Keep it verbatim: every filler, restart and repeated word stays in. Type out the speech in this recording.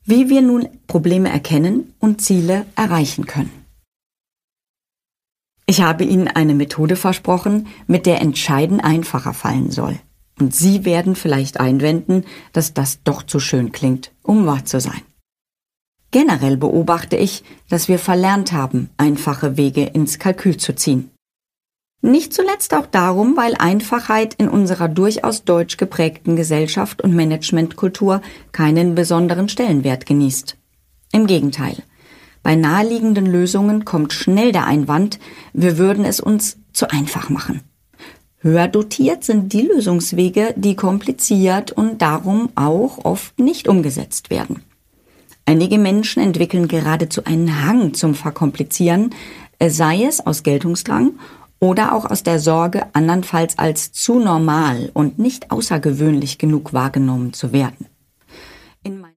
Wie wir nun Probleme erkennen und Ziele erreichen können. Ich habe Ihnen eine Methode versprochen, mit der Entscheiden einfacher fallen soll. Und Sie werden vielleicht einwenden, dass das doch zu schön klingt, um wahr zu sein. Generell beobachte ich, dass wir verlernt haben, einfache Wege ins Kalkül zu ziehen. Nicht zuletzt auch darum, weil Einfachheit in unserer durchaus deutsch geprägten Gesellschaft und Managementkultur keinen besonderen Stellenwert genießt. Im Gegenteil. Bei naheliegenden Lösungen kommt schnell der Einwand, wir würden es uns zu einfach machen. Höher dotiert sind die Lösungswege, die kompliziert und darum auch oft nicht umgesetzt werden. Einige Menschen entwickeln geradezu einen Hang zum Verkomplizieren, sei es aus Geltungsdrang oder auch aus der Sorge, andernfalls als zu normal und nicht außergewöhnlich genug wahrgenommen zu werden. In